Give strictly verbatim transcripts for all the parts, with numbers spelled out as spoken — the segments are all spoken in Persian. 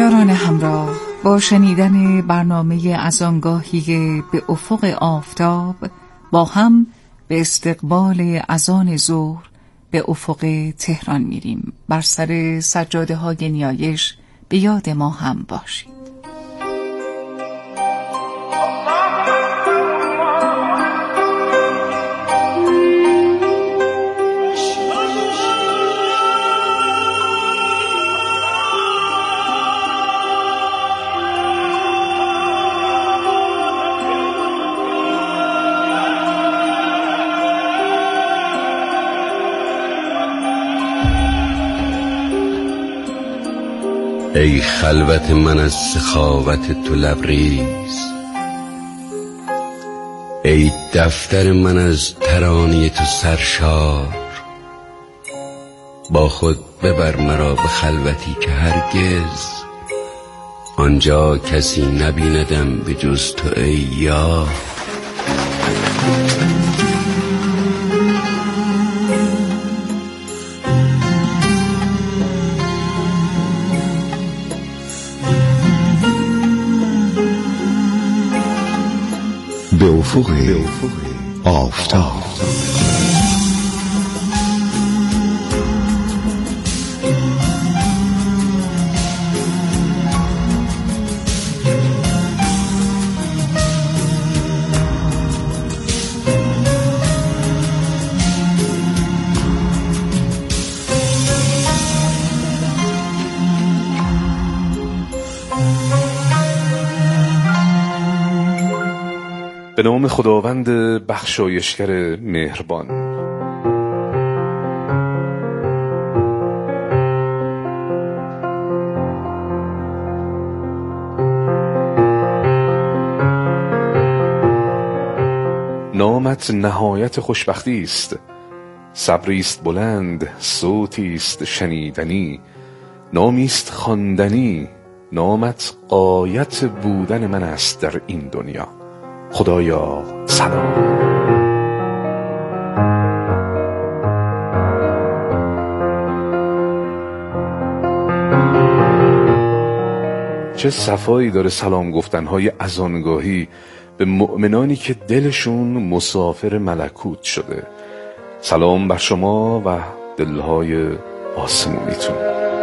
یاران همراه، با شنیدن برنامه از آنگاهی به افق آفتاب با هم به استقبال اذان ظهر به افق تهران میریم. بر سر سجاده های نیایش به یاد ما هم باشید. ای خلوت من از سخاوت تو لبریز، ای دفتر من از ترانه تو سرشار. با خود ببر مرا به خلوتی که هرگز آنجا کسی نبیندم به جز تو ای یار. به افق آفتاب. به نام خداوند بخشایشگر مهربان. نامت نهایت خوشبختی است، صبری است بلند، صوتی است شنیدنی، نامی است خواندنی. نامت غایت بودن من است در این دنیا. خدایا سلام. چه صفایی داره سلام گفتنهای اذانگاهی به مؤمنانی که دلشون مسافر ملکوت شده. سلام بر شما و دلهای آسمونیتون.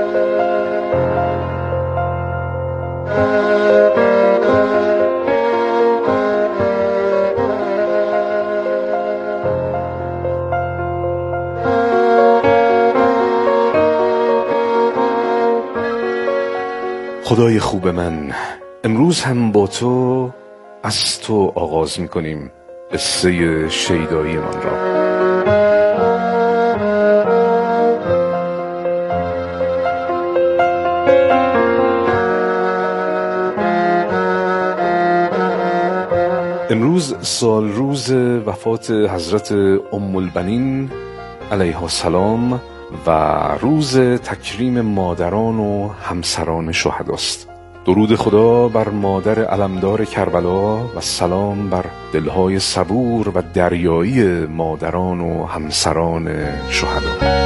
خدای خوب من، امروز هم با تو از تو آغاز می‌کنیم قصه شیدایی من را. امروز سال روز وفات حضرت ام البنین علیها السلام و روز تکریم مادران و همسران شهداست. درود خدا بر مادر علمدار کربلا و سلام بر دلهای صبور و دریایی مادران و همسران شهدا.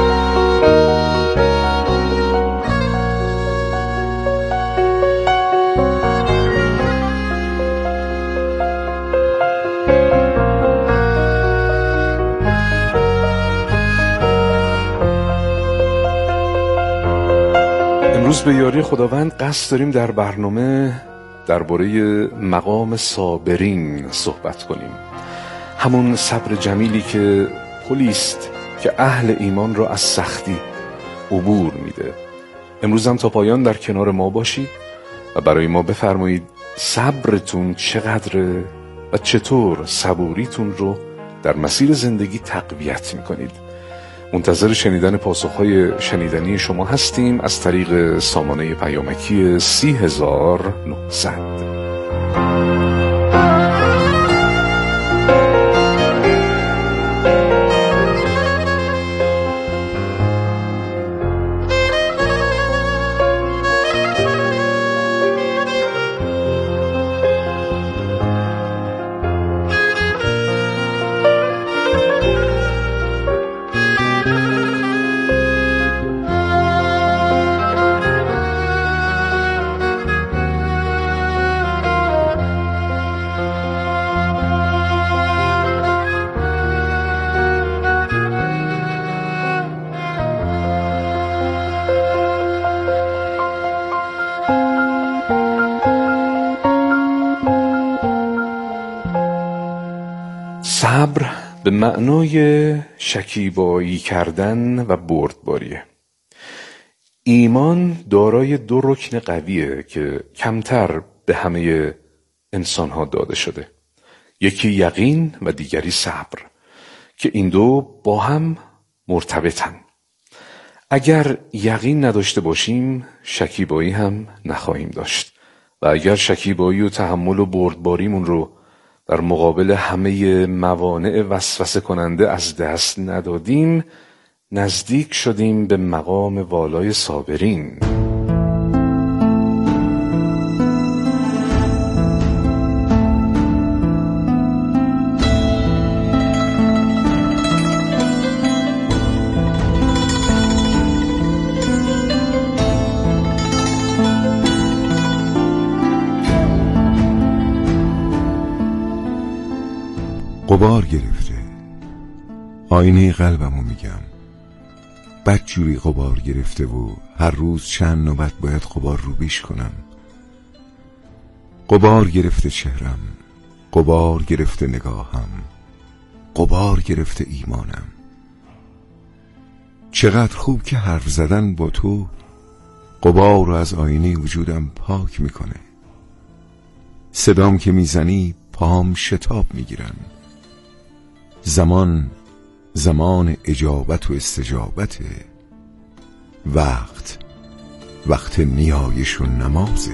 امروز به یاری خداوند قصد داریم در برنامه درباره مقام صابرین صحبت کنیم. همون صبر جمیلی که پلی است که اهل ایمان را از سختی عبور میده. امروز هم تا پایان در کنار ما باشید و برای ما بفرمایید صبرتون چقدره و چطور صبوریتون رو در مسیر زندگی تقویت میکنید. منتظر شنیدن پاسخهای شنیدنی شما هستیم از طریق سامانه پیامکی سی هزار و نهصد. صبر به معنای شکیبایی کردن و بردباریه. ایمان دارای دو رکن قویه که کمتر به همه انسانها داده شده. یکی یقین و دیگری صبر که این دو با هم مرتبطن. اگر یقین نداشته باشیم شکیبایی هم نخواهیم داشت و اگر شکیبایی و تحمل و بردباریمون رو در مقابل همه موانع وسوسه کننده از دست ندادیم نزدیک شدیم به مقام والای صابرین. غبار گرفته آینه قلبمو میگم، بدجوری غبار گرفته و هر روز چند نوبت باید غبار رو بیش کنم. غبار گرفته چهرم، غبار گرفته نگاهم، غبار گرفته ایمانم. چقدر خوب که حرف زدن با تو غبار رو از آینه وجودم پاک میکنه. صدام که میزنی پاهم شتاب میگیرن. زمان زمان اجابت و استجابته، وقت وقت نیایش و نمازه.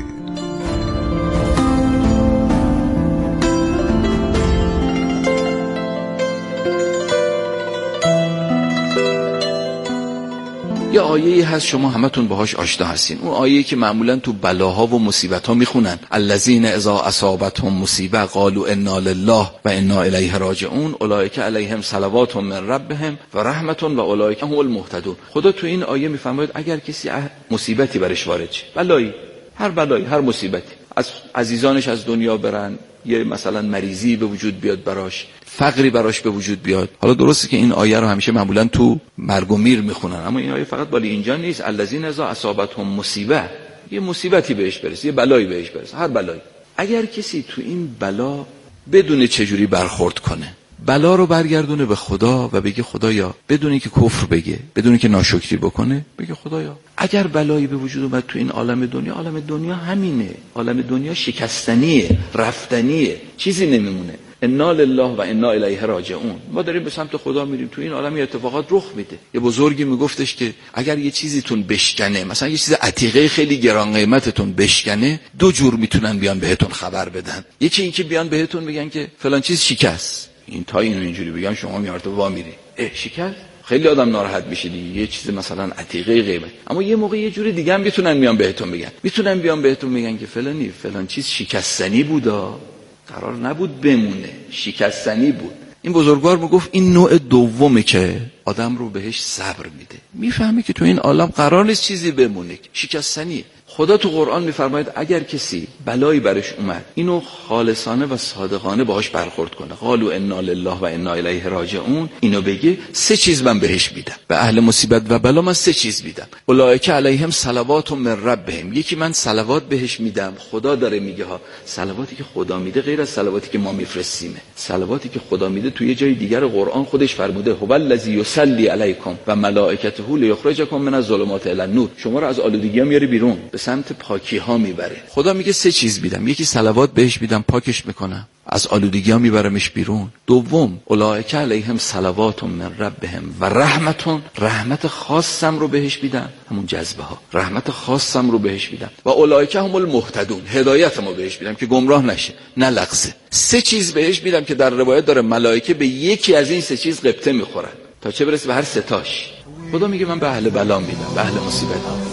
یه آیه‌ای هست شما همتون باهاش آشنا هستین، اون آیه‌ای که معمولاً تو بلاها و مصیبت‌ها میخونن، الذین اذا اصابتهم مصیبه قالوا انا لله و انا الیه راجعون اولئک علیهم صلوات من ربهم و رحمت و اولئک هم المهتدون. خدا تو این آیه میفرماید اگر کسی مصیبتی برش وارد شه، بلایی، هر بلایی، هر مصیبتی، از عزیزانش از دنیا برن، یه مثلا مریضی به وجود بیاد براش، فقری براش به وجود بیاد. حالا درسته که این آیه رو همیشه معمولا تو مرگ و میر میخونن، اما این آیه فقط بالی اینجا نیست. الذین اذا اصابتهم مصیبه، یه مصیبتی بهش برسه، یه بلایی بهش برسه، هر بلایی، اگر کسی تو این بلا بدون چجوری برخورد کنه، بلا رو برگردونه به خدا و بگه خدایا، بدون که کفر بگه، بدون که ناشکری بکنه، بگه خدایا اگر بلایی به وجود اومد تو این عالم دنیا، عالم دنیا همینه، عالم دنیا شکستنیه، رفتنیه، چیزی نمیمونه. انا لله و انا الیه راجعون. ما داریم به سمت خدا میریم، تو این عالم اتفاقات رخ میده. یه بزرگی میگفتش که اگر یه چیزیتون بشکنه، مثلا یه چیز عتیقه خیلی گران قیمتتون بشکنه، دو جور میتونن بیان بهتون خبر بدن. یکی این که بیان بهتون بگن که فلان چیز شکست، این تا اینو اینجوری بگم شما میارتو وا میری، اه شکست، خیلی آدم ناراحت میشه دیگه، یه چیز مثلا عتیقه قیمت. اما یه موقع یه جوری دیگه هم میتونن میان بهتون بگن، میتونن بیان بهتون بگن که فلانی فلان چیز شکستنی بودا، قرار نبود بمونه، شکستنی بود. این بزرگوار میگفت این نوع دومه که آدم رو بهش صبر میده، میفهمه که تو این عالم قرار نیست چیزی بمونه، شکستنیه. خدا تو قرآن میفرماید اگر کسی بلایی برش اومد، اینو خالصانه و صادقانه باهاش برخورد کنه، قالوا انا لله و انا الیه راجعون، اینو بگه، سه چیز من بهش میدم. به اهل مصیبت و بلا من سه چیز میدم. اولئک علیهم صلوات من ربهم، یکی من صلوات بهش میدم. خدا داره میگه ها، صلواتی که خدا میده غیر از صلواتی که ما میفرستیمه. صلواتی که خدا میده توی جای دیگر قرآن خودش فرموده هو الذی یصلی علیکم و ملائکته لیخرجکم من الظلمات الی النور، شما رو از آلودگی ها میاره بیرون، به سمت پاکی ها میبره. خدا میگه سه چیز میدم، یکی صلوات بهش میدم، پاکش میکنم، از آلودگی ها میبرمش بیرون. دوم اولئک علیهم صلوات من ربهم و رحمتون، رحمت خاصم رو بهش میدم، همون جذبه ها، رحمت خاصم رو بهش میدم. و اولئک هم المهتدون، هدایتمو بهش میدم که گمراه نشه، نه لغزه. سه چیز بهش میدم که در روایت داره ملائکه به یکی از این سه چیز غبطه میخورن، تا چه برسه به هر سه تاش. خدا میگه من به اهل بلا میدم، به اهل مصیبت.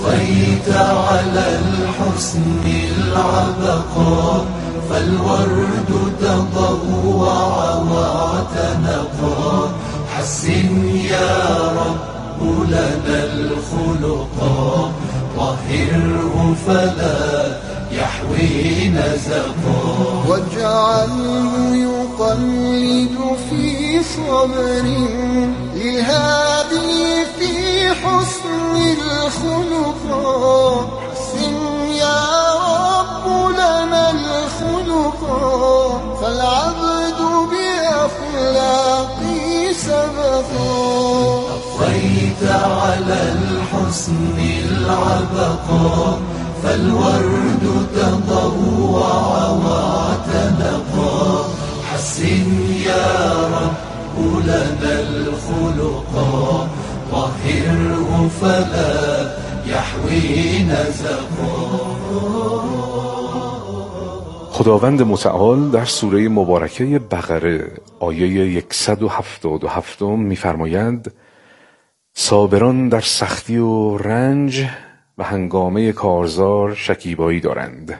ویت علی الحسن العبقا فالورد تضوع واعتنقا حسن یا رب لنا الخلقا طهره فلا يحوي نزقا واجعله يقلد في صبر لهادي في حسن الخلقا حسن يا رب لنا الخلقا فالعبد بأخلاق نفا أطفيت على الحسن العبقى فالورد تضوع واعتنقا حسن يا رب لنا الخلقا طهره فلا يحوي نزقا. خداوند متعال در سوره مبارکه بقره آیه صد و هفتاد و هفت می‌فرماید صابران در سختی و رنج و هنگامه کارزار شکیبایی دارند.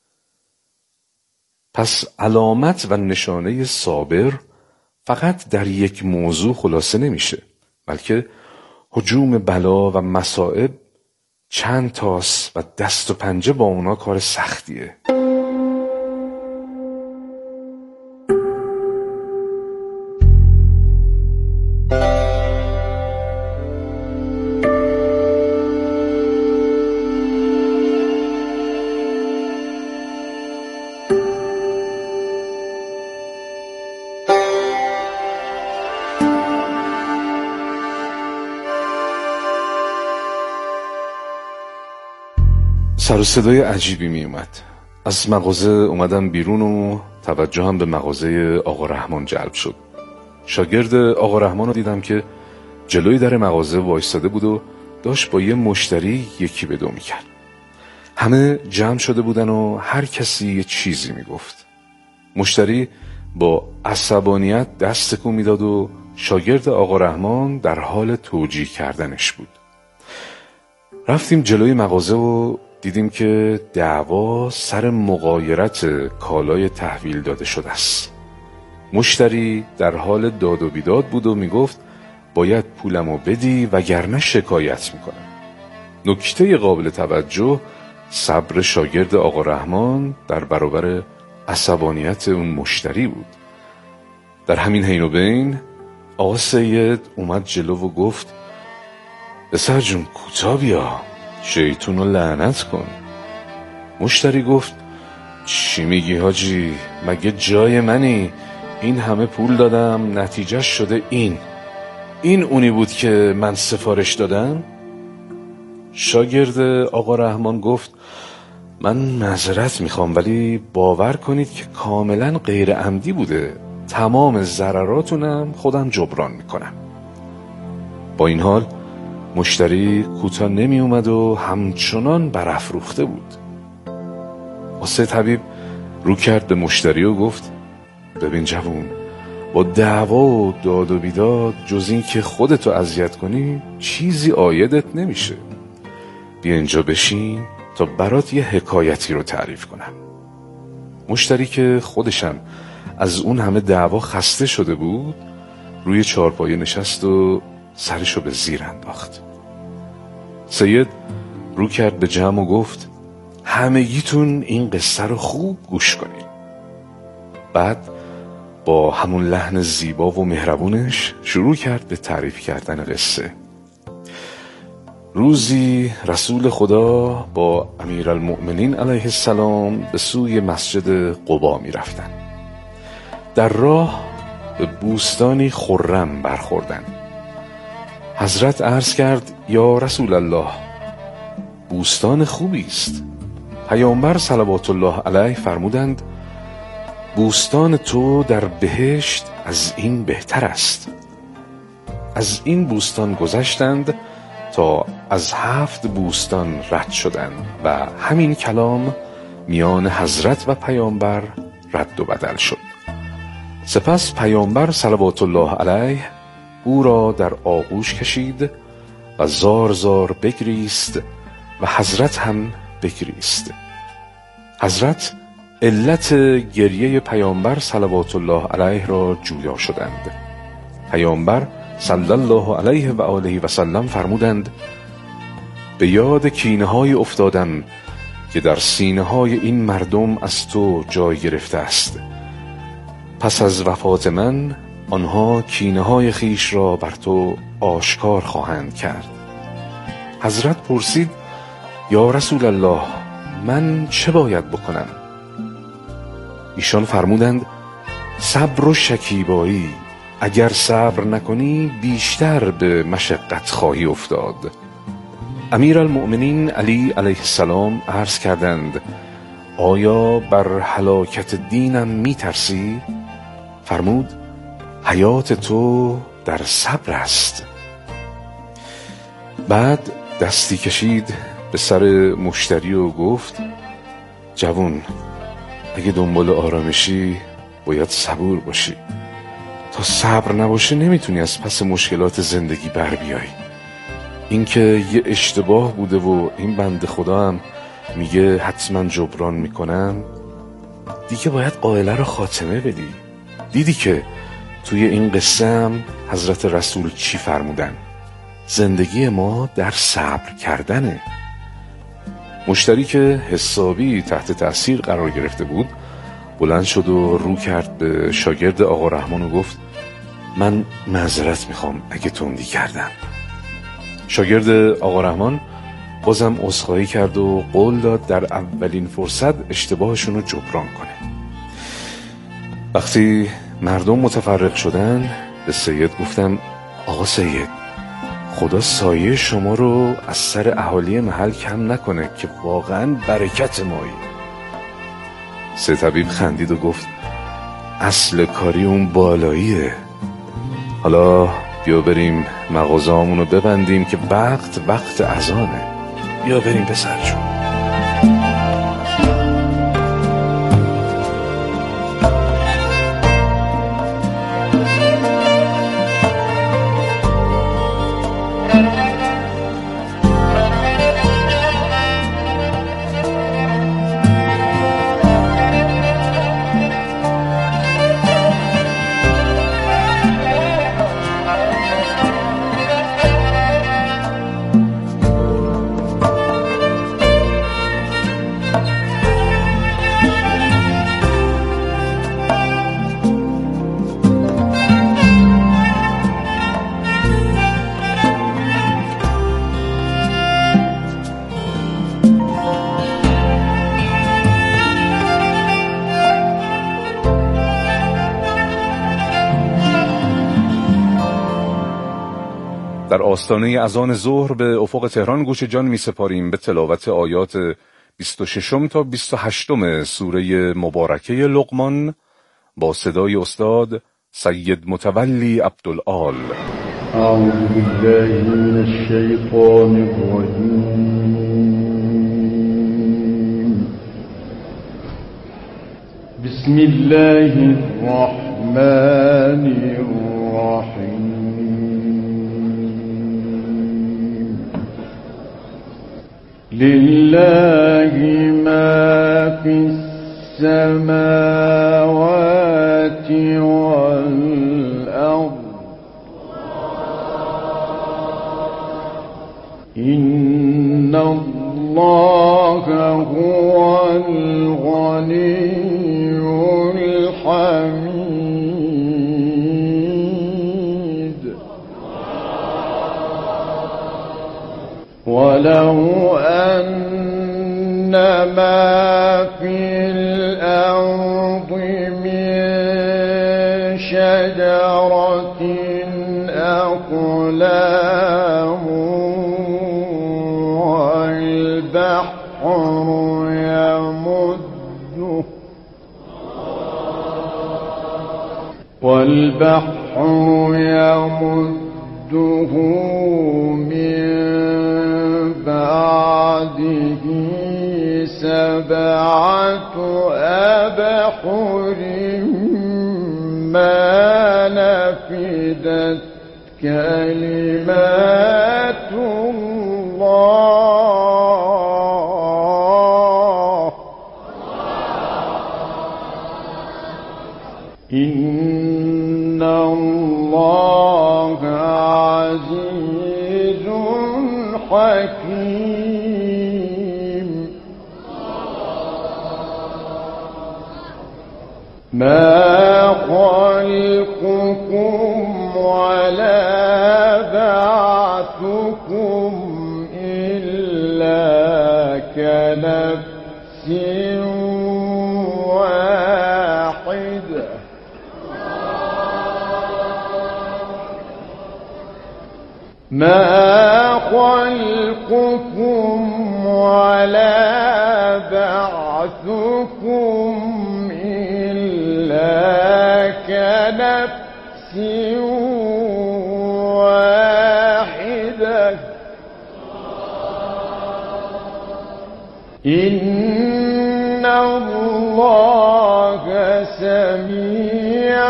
پس علامت و نشانه صابر فقط در یک موضوع خلاصه نمیشه، بلکه هجوم بلا و مصائب چند تاست و دست و پنجه با اونا کار سختیه. سر و صدای عجیبی می اومد. از مغازه اومدم بیرون و توجهم به مغازه آقا رحمان جلب شد. شاگرد آقا رحمان رو دیدم که جلوی در مغازه وایستاده بود و داشت با یه مشتری یکی به دو می کرد. همه جمع شده بودن و هر کسی یه چیزی می گفت. مشتری با عصبانیت دست تکون می داد و شاگرد آقا رحمان در حال توجیه کردنش بود. رفتیم جلوی مغازه و دیدیم که دعوا سر مغایرت کالای تحویل داده شده است. مشتری در حال داد و بیداد بود و میگفت باید پولمو بدی وگرنه شکایت میکنم. نکته قابل توجه صبر شاگرد آقا رحمان در برابر عصبانیت اون مشتری بود. در همین حین و بین آقا سید اومد جلو و گفت پسر جون کوتاه بیا، شیطون رو لعنت کن. مشتری گفت چی میگی حاجی؟ مگه جای منی؟ این همه پول دادم نتیجه شده این این اونی بود که من سفارش دادم؟ شاگرد آقا رحمان گفت من معذرت میخوام ولی باور کنید که کاملا غیر عمدی بوده، تمام ضرراتونم خودم جبران میکنم. با این حال مشتری کوتاه نمی اومد و همچنان برافروخته بود. آقا طبیب رو کرد به مشتری و گفت ببین جوون، با دعوا و داد و بیداد جز این که خودتو اذیت کنی چیزی عایدت نمیشه. بیا اینجا بشین تا برات یه حکایتی رو تعریف کنم. مشتری که خودشم از اون همه دعوا خسته شده بود روی چارپایه نشست و سرشو به زیر انداخت. سید رو کرد به جمع و گفت همگیتون این قصه رو خوب گوش کنید. بعد با همون لحن زیبا و مهربونش شروع کرد به تعریف کردن قصه. روزی رسول خدا با امیرالمؤمنین علیه السلام به سوی مسجد قبا می رفتن. در راه به بوستانی خرم برخوردند. حضرت عرض کرد یا رسول الله، بوستان خوبی است. پیامبر صلوات الله علیه فرمودند بوستان تو در بهشت از این بهتر است. از این بوستان گذشتند تا از هفت بوستان رد شدند و همین کلام میان حضرت و پیامبر رد و بدل شد. سپس پیامبر صلوات الله علیه او را در آغوش کشید و زار زار بگریست و حضرت هم بگریست. حضرت علت گریه پیامبر صلوات الله علیه را جویا شدند. پیامبر صلی الله علیه و آله و سلم فرمودند به یاد کینه های افتادم که در سینه های این مردم از تو جای گرفته است. پس از وفات من آنها کینه های خیش را بر تو آشکار خواهند کرد. حضرت پرسید یا رسول الله، من چه باید بکنم؟ ایشان فرمودند صبر و شکیبایی اگر صبر نکنی بیشتر به مشقت خواهی افتاد. امیرالمؤمنین علی علیه السلام عرض کردند آیا بر هلاکت دینم می ترسی؟ فرمود حیات تو در صبر است. بعد دستی کشید به سر مشتری و گفت جوان، اگه دنبال آرامشی باید صبور باشی. تا صبر نباشه نمیتونی از پس مشکلات زندگی بر بیای. این که یه اشتباه بوده و این بنده خدا هم میگه حتما جبران میکنم، دیگه باید قائله رو خاتمه بدی. دیدی که توی این قصه هم حضرت رسول چی فرمودن؟ زندگی ما در صبر کردنه. مشتری که حسابی تحت تأثیر قرار گرفته بود بلند شد و رو کرد به شاگرد آقا رحمان و گفت من معذرت میخوام اگه تندی کردم. شاگرد آقا رحمان بازم عذرخواهی کرد و قول داد در اولین فرصت اشتباهشون رو جبران کنه. وقتی مردم متفرق شدن به سید گفتم آقا سید، خدا سایه شما رو از سر اهالی محل کم نکنه که واقعا برکت مایی. سه طبیب خندید و گفت اصل کاری اون بالاییه. حالا بیا بریم مغازه‌مون رو ببندیم که وقت وقت اذانه. بیا بریم پسر جون. در آستانه اذان ظهر به افق تهران گوش جان می سپاریم به تلاوت آیات بیست و شش تا بیست و هشت سوره مبارکه لقمان با صدای استاد سید متولی عبدالآل. اعوذ بالله من الشیطان الرجیم. بسم الله الرحمن الرحیم. لله ما في السماوات والأرض إن الله هو الغني الحميد ولو أن ما في الأرض من شجرة أقلام والبحر يمده والبحر يمده من بعده سبعة أبحر ما نفدت كلمات الله إن الله عزيز حكيم ما خلقكم ولا بعثكم إلا كنفس واحدة ما خلقكم ولا بعثكم إلا كنفس واحدة إن الله سميع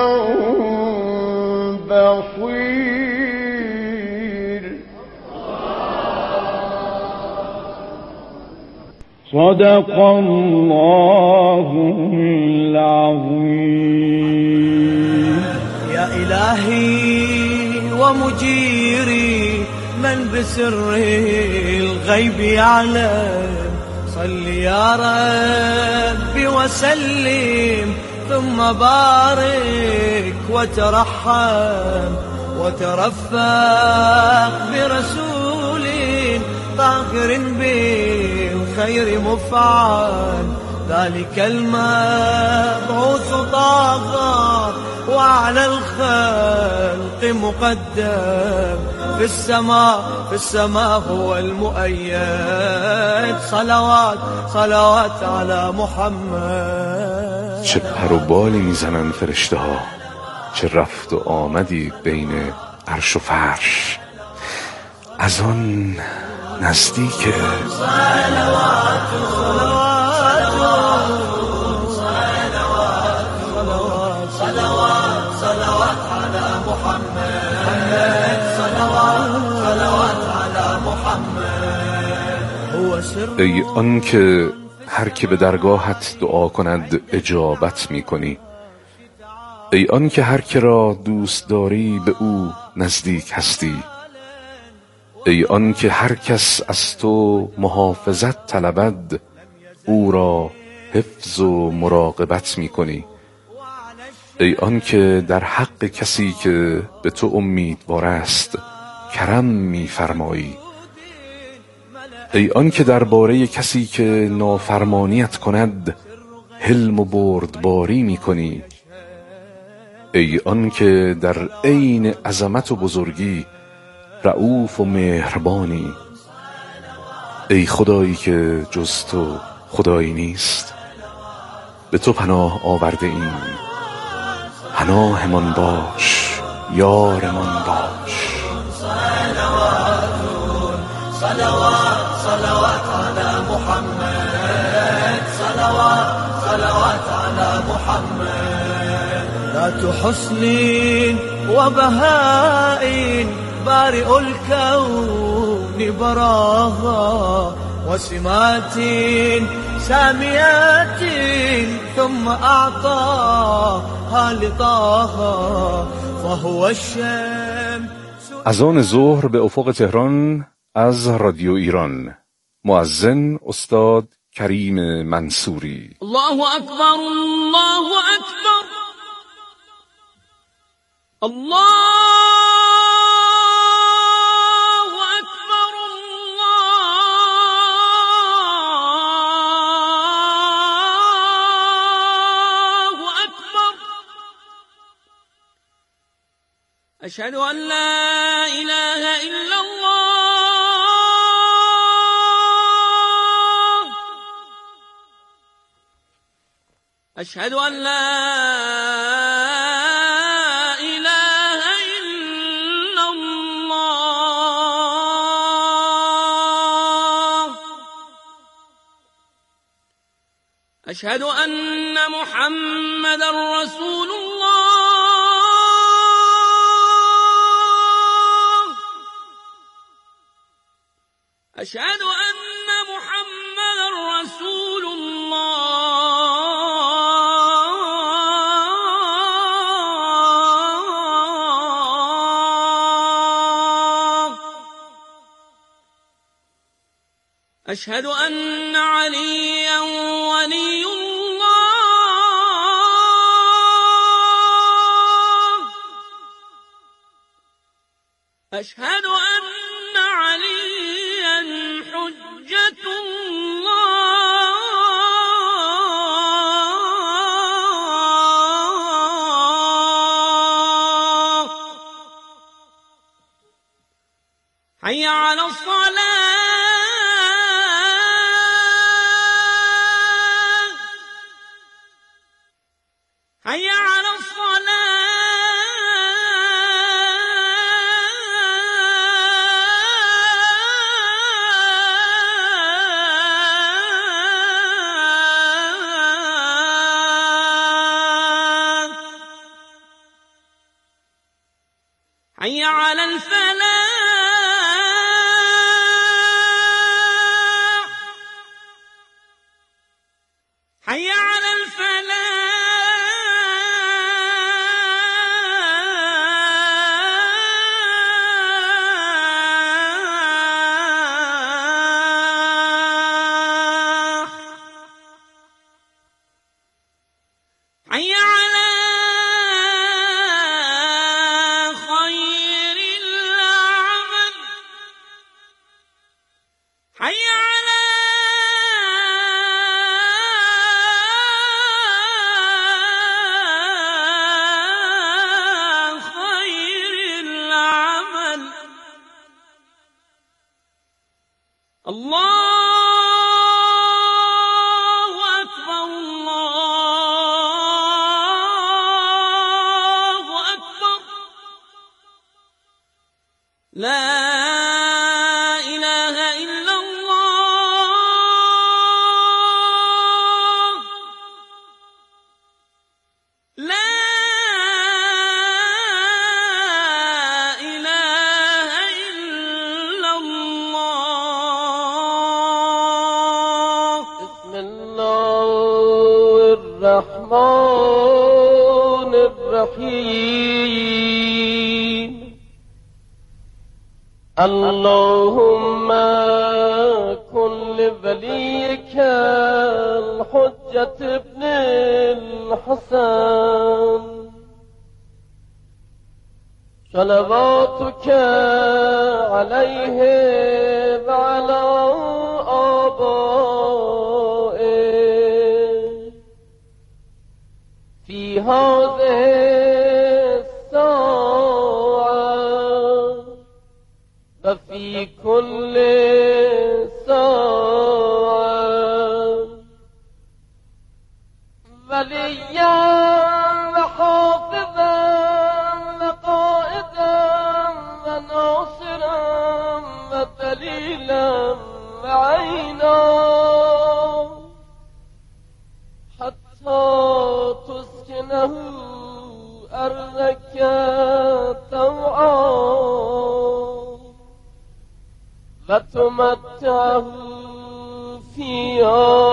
بصير. صدق الله العظيم. يا إلهي ومجيري من بسر الغيب يعلم، صل يا ربي وسلم ثم بارك وترحم وترفق برسول طاهر بالخير مفعل، ذلك المبعوث طاغى وعلى الخلق مقدم، في السماء في السماء هو المؤيد، صلوات صلوات على محمد. چه پر و بالی میزنن فرشته ها، چه رفت و آمدی بین عرش و فرش، از آن نزدیکه. صلوات صلوات صلوات على محمد، صلوات صلوات على محمد. هو سر. ای آن که هر که به درگاهت دعا کند اجابت می کنی، ای آن که هر که را دوست داری به او نزدیک هستی، ای آن که هر کس از تو محافظت طلبد او را حفظ و مراقبت می کنی، ای آن که در حق کسی که به تو امیدوار است کرم می فرمایی، ای آن که درباره کسی که نافرمانیت کند حلم و بردباری می کنی، ای آن که در عین عظمت و بزرگی رؤوف و مهربانی، ای خدایی که جز تو خدایی نیست، به تو پناه آورده ایم، پناهمان باش، یارمان باش. صلوات صلوات على محمد، صلوات صلوات على محمد. ذات حسن وبهاء بارئ الكون براها، وسمات ساميات ثم أعطاها لطاها، فهو الشمس. اذان ظهر به افق تهران از رادیو ایران. مؤذن استاد کریم منصوری. الله اکبر الله اکبر الله اکبر الله اکبر. اشهد ان لا اله الا الله أشهد أن لا إله إلا الله أشهد أن محمدا رسول الله أشهد أن محمدا رسول الله أشهد أن عليا ولي الله أشهد أن عليا حجة الله حي على الصلاة حي على الصلاة حي على الفلاح حي على الفلاح حي على خير العمل حي على خير العمل الله أكبر الله أكبر لا إله إلا الله لا إله إلا الله بسم الله الرحمن الرحيم اللهم كن لوليك الحجة ابن الحسن صلواتك عليه وعلى آبائه في هذه الساعة وفي كل ساعة وليا وحافظا وقائدا وناصرا ودليلا وعينا حتى تسكنه أرضك طوعا وتمتعه فيها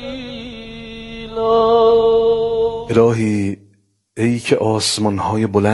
طويلا. الهی ای که آسمان‌های بلند